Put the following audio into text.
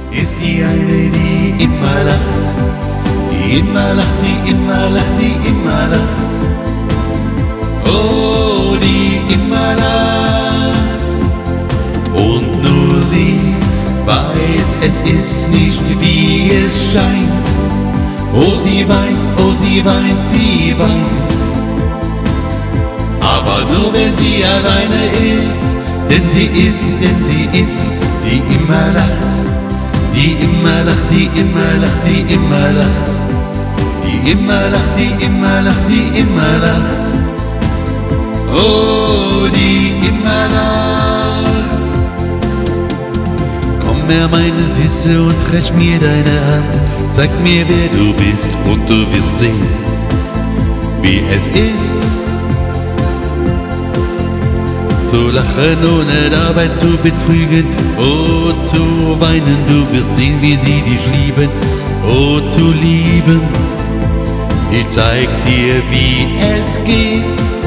ist die eine, die immer lacht, die immer lacht, die immer lacht, die immer lacht. Oh, die immer lacht. Und nur sie weiß, es ist nicht wie es scheint. Oh, sie weint, oh, sie weint, sie weint. Aber nur wenn sie alleine ist, denn sie ist die immer lacht, die immer lacht, die immer lacht, die immer lacht, die immer lacht, die immer lacht, die immer lacht. Oh, die immer lacht. Komm her, meine Süße, und reich mir deine Hand. Zeig mir, wer du bist, und du wirst sehen, wie es ist, zu lachen, ohne dabei zu betrügen. Oh, zu weinen, du wirst sehen, wie sie dich lieben. Oh, zu lieben, ich zeig dir, wie es geht.